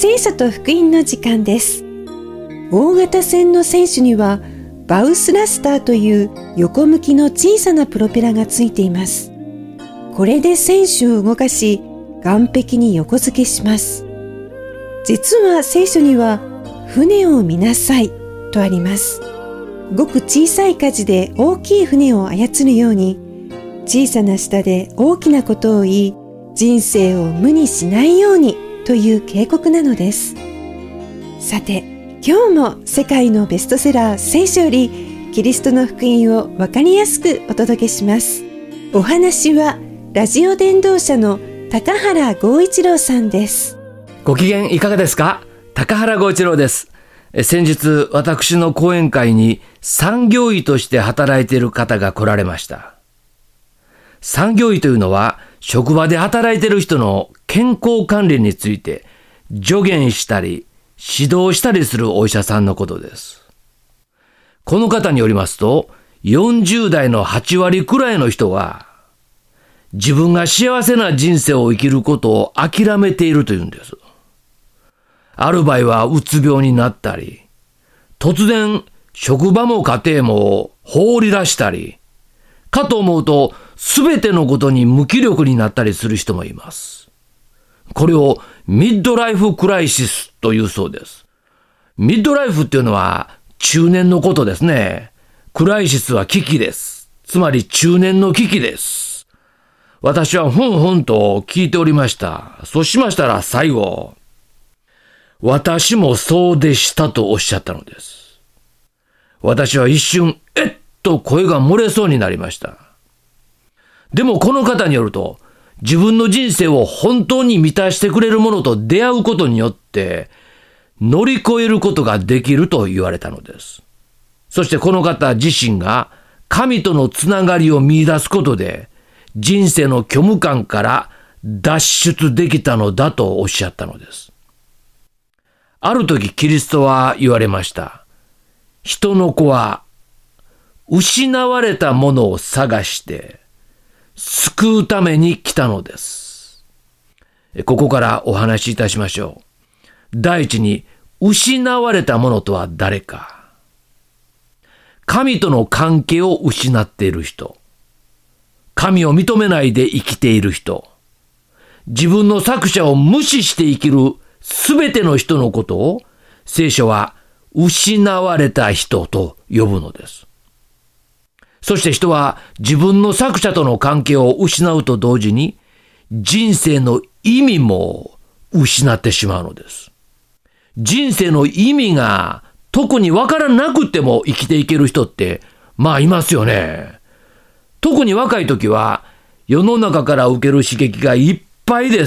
聖書と福音の時間です。大型船の船首にはバウスラスターという横向きの小さなプロペラがついています。これで船首を動かし、岸壁に横付けします。実は聖書には船を見なさいとあります。ごく小さい舵で大きい船を操るように、小さな舌で大きなことを言い、人生を無にしないようにという警告なのです。さて、今日も世界のベストセラー聖書よりキリストの福音をわかりやすくお届けします。お話はラジオ伝道者の高原剛一郎さんです。 ご機嫌いかがですか？高原剛一郎です。先日私の講演会に産業医として働いている方が来られました。産業医というのは職場で働いている人の健康管理について助言したり指導したりするお医者さんのことです。この方によりますと、40代の8割くらいの人は自分が幸せな人生を生きることを諦めているというんです。ある場合はうつ病になったり、突然職場も家庭も放り出したり、かと思うと全てのことに無気力になったりする人もいます。これをミッドライフクライシスというそうです。ミッドライフっていうのは中年のことですね。クライシスは危機です。つまり中年の危機です。私はふんふんと聞いておりました。そうしましたら最後、私もそうでしたとおっしゃったのです。私は一瞬、と声が漏れそうになりました。でもこの方によると、自分の人生を本当に満たしてくれるものと出会うことによって乗り越えることができると言われたのです。そしてこの方自身が神とのつながりを見出すことで人生の虚無感から脱出できたのだとおっしゃったのです。ある時キリストは言われました。人の子は失われたものを探して救うために来たのです。ここからお話しいたしましょう。第一に、失われたものとは誰か。神との関係を失っている人。神を認めないで生きている人。自分の作者を無視して生きるすべての人のことを聖書は失われた人と呼ぶのです。そして人は自分の作者との関係を失うと同時に人生の意味も失ってしまうのです。人生の意味が特にわからなくても生きていける人っていますよね。特に若い時は世の中から受ける刺激がいっぱいです。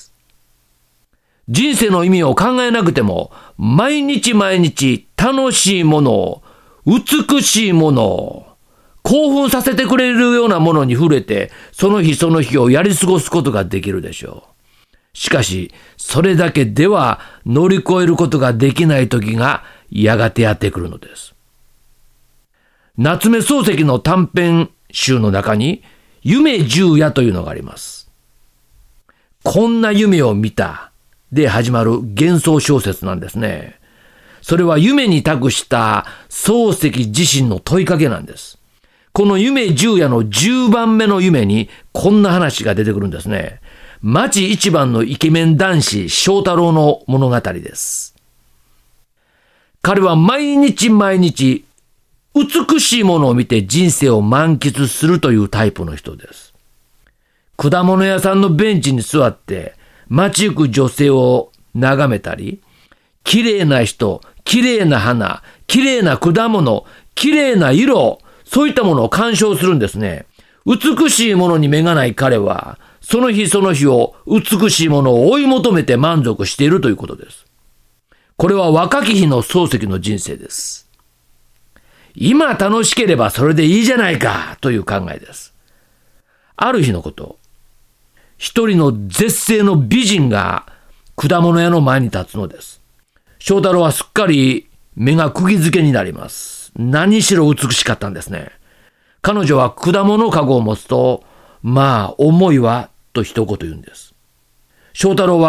人生の意味を考えなくても毎日毎日楽しいもの、美しいもの、興奮させてくれるようなものに触れて、その日その日をやり過ごすことができるでしょう。しかし、それだけでは乗り越えることができない時がやがてやってくるのです。夏目漱石の短編集の中に、夢十夜というのがあります。こんな夢を見たで始まる幻想小説なんですね。それは夢に託した漱石自身の問いかけなんです。この夢十夜の10番目の夢にこんな話が出てくるんですね。町一番のイケメン男子翔太郎の物語です。彼は毎日毎日美しいものを見て人生を満喫するというタイプの人です。果物屋さんのベンチに座って街行く女性を眺めたり、綺麗な人、綺麗な花、綺麗な果物、綺麗な色、そういったものを鑑賞するんですね。美しいものに目がない彼は、その日その日を美しいものを追い求めて満足しているということです。これは若き日の漱石の人生です。今楽しければそれでいいじゃないかという考えです。ある日のこと、一人の絶世の美人が果物屋の前に立つのです。翔太郎はすっかり目が釘付けになります。何しろ美しかったんですね。彼女は果物かごを持つと、重いわと一言言うんです。翔太郎は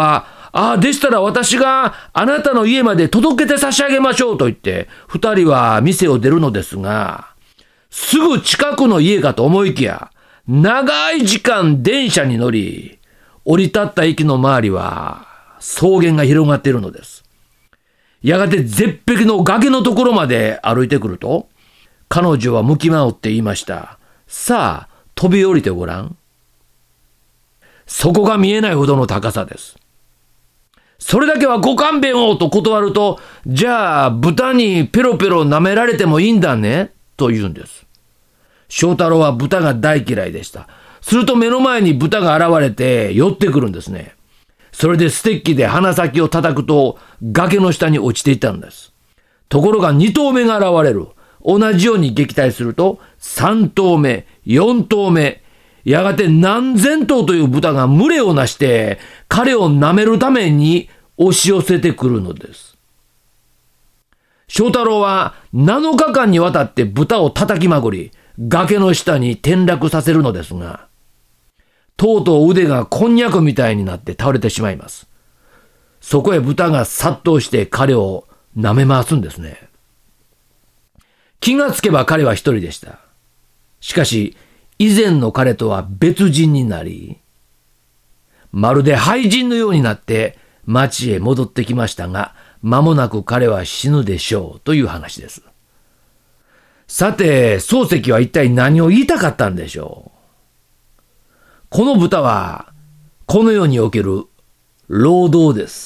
でしたら私があなたの家まで届けて差し上げましょうと言って、二人は店を出るのですが、すぐ近くの家かと思いきや、長い時間電車に乗り、降り立った駅の周りは草原が広がっているのです。やがて絶壁の崖のところまで歩いてくると、彼女は向き直って言いました。さあ、飛び降りてごらん。そこが見えないほどの高さです。それだけはご勘弁をと断ると、じゃあ豚にペロペロ舐められてもいいんだねと言うんです。翔太郎は豚が大嫌いでした。すると目の前に豚が現れて寄ってくるんですね。それでステッキで鼻先を叩くと崖の下に落ちていったんです。ところが2頭目が現れる。同じように撃退すると3頭目、4頭目、やがて何千頭という豚が群れをなして彼を舐めるために押し寄せてくるのです。翔太郎は7日間にわたって豚を叩きまくり、崖の下に転落させるのですが、とうとう腕がこんにゃくみたいになって倒れてしまいます。そこへ豚が殺到して彼を舐め回すんですね。気がつけば彼は一人でした。しかし、以前の彼とは別人になり、まるで廃人のようになって町へ戻ってきましたが、間もなく彼は死ぬでしょうという話です。さて、漱石は一体何を言いたかったんでしょう。この豚は、この世における労働です。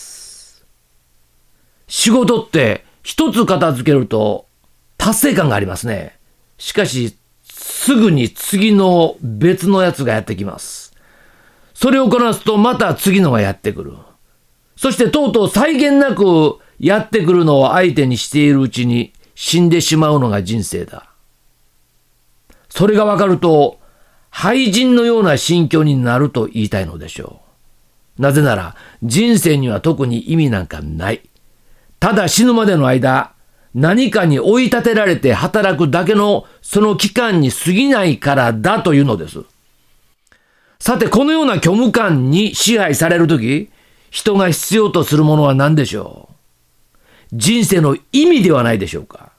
仕事って一つ片付けると達成感がありますね。しかし、すぐに次の別のやつがやってきます。それをこなすとまた次のがやってくる。そしてとうとう際限なくやってくるのを相手にしているうちに死んでしまうのが人生だ。それがわかると、廃人のような心境になると言いたいのでしょう。なぜなら人生には特に意味なんかない。ただ死ぬまでの間、何かに追い立てられて働くだけのその期間に過ぎないからだというのです。さて、このような虚無感に支配されるとき、人が必要とするものは何でしょう。人生の意味ではないでしょうか。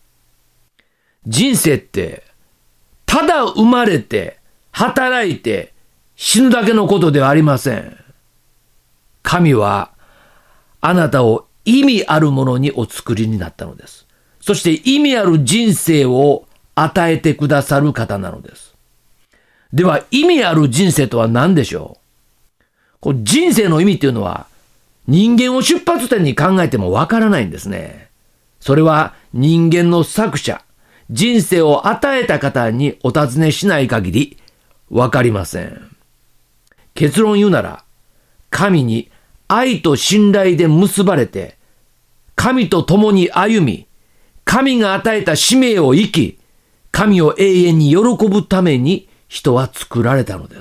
人生ってただ生まれて働いて死ぬだけのことではありません。神はあなたを意味あるものにお作りになったのです。そして意味ある人生を与えてくださる方なのです。では意味ある人生とは何でしょう。人生の意味っていうのは人間を出発点に考えてもわからないんですね。それは人間の作者、人生を与えた方にお尋ねしない限りわかりません。結論言うなら、神に愛と信頼で結ばれて、神と共に歩み、神が与えた使命を生き、神を永遠に喜ぶために人は作られたのです。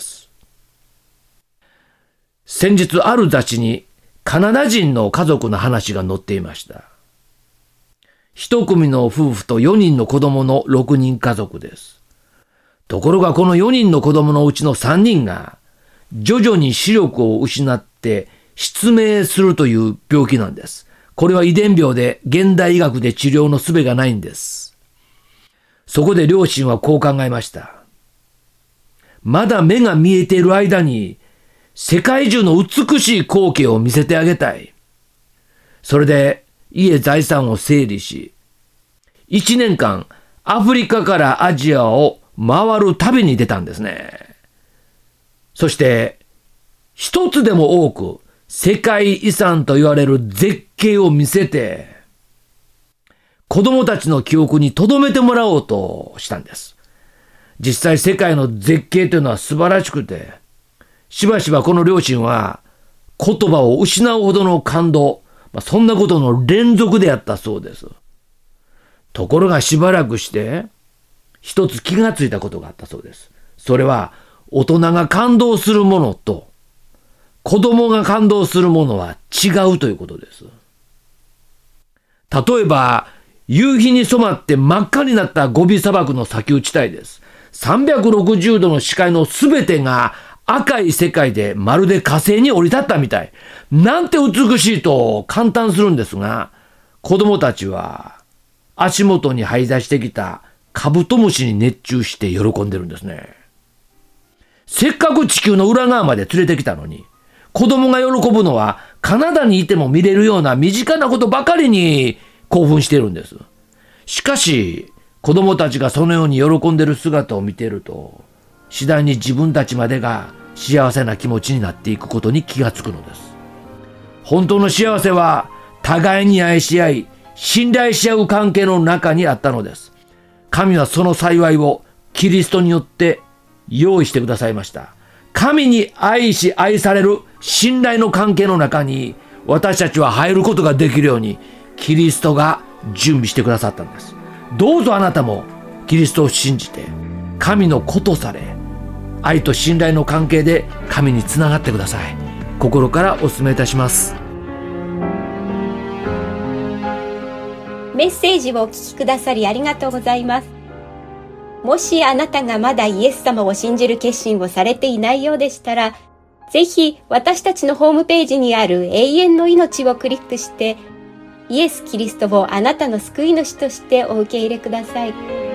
先日ある雑誌にカナダ人の家族の話が載っていました。一組の夫婦と4人の子供の6人家族です。ところがこの4人の子供のうちの3人が徐々に視力を失って失明するという病気なんです。これは遺伝病で現代医学で治療の術がないんです。そこで両親はこう考えました。まだ目が見えている間に世界中の美しい光景を見せてあげたい。それで家財産を整理し、1年間アフリカからアジアを回る旅に出たんですね。そして一つでも多く世界遺産と言われる絶景を見せて、子供たちの記憶に留めてもらおうとしたんです。実際世界の絶景というのは素晴らしくて、しばしばこの両親は言葉を失うほどの感動、そんなことの連続であったそうです。ところがしばらくして一つ気がついたことがあったそうです。それは大人が感動するものと子供が感動するものは違うということです。例えば夕日に染まって真っ赤になったゴビ砂漠の砂丘地帯です。360度の視界のすべてが赤い世界でまるで火星に降り立ったみたい。なんて美しいと感嘆するんですが、子供たちは足元に這い出してきたカブトムシに熱中して喜んでるんですね。せっかく地球の裏側まで連れてきたのに、子供が喜ぶのはカナダにいても見れるような身近なことばかりに興奮しているんです。しかし、子供たちがそのように喜んでいる姿を見ていると、次第に自分たちまでが幸せな気持ちになっていくことに気がつくのです。本当の幸せは互いに愛し合い、信頼し合う関係の中にあったのです。神はその幸いをキリストによって用意してくださいました。神に愛し愛される信頼の関係の中に私たちは入ることができるようにキリストが準備してくださったんです。どうぞあなたもキリストを信じて神の子とされ、愛と信頼の関係で神につながってください。心からお勧めいたします。 メッセージをお聞きくださりありがとうございます。もしあなたがまだイエス様を信じる決心をされていないようでしたら、ぜひ私たちのホームページにある永遠の命をクリックして、イエス・キリストをあなたの救い主としてお受け入れください。